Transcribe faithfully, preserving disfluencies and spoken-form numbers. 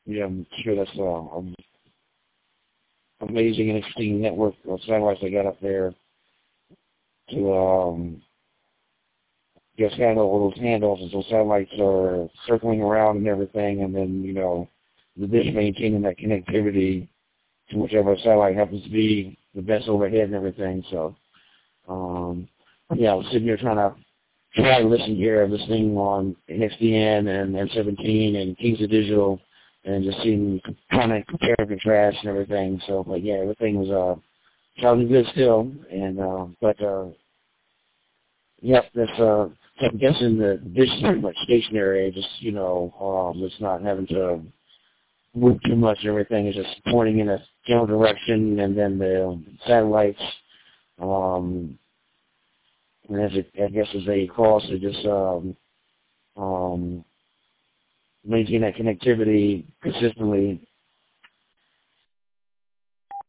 Yeah, I'm sure that's uh, an amazing and interesting network of satellites they got up there to um, just handle all those handoffs as those satellites are circling around and everything, and then, you know, the dish maintaining that connectivity to whichever satellite happens to be the best overhead and everything. So, um, yeah, I was sitting here trying to try to listen here, listening on N X D N and N seventeen and Kings of Digital, and just seeing, kind of compare and contrast and everything. So, but yeah, everything was uh, sounding good still. And uh, but uh, yep, that's uh, so I'm guessing the dish is pretty much stationary. Just, you know, um, it's not having to move too much. Everything is just pointing in a general direction, and then the satellites, um, and as it, I guess as they cross, they just um, um, maintain that connectivity consistently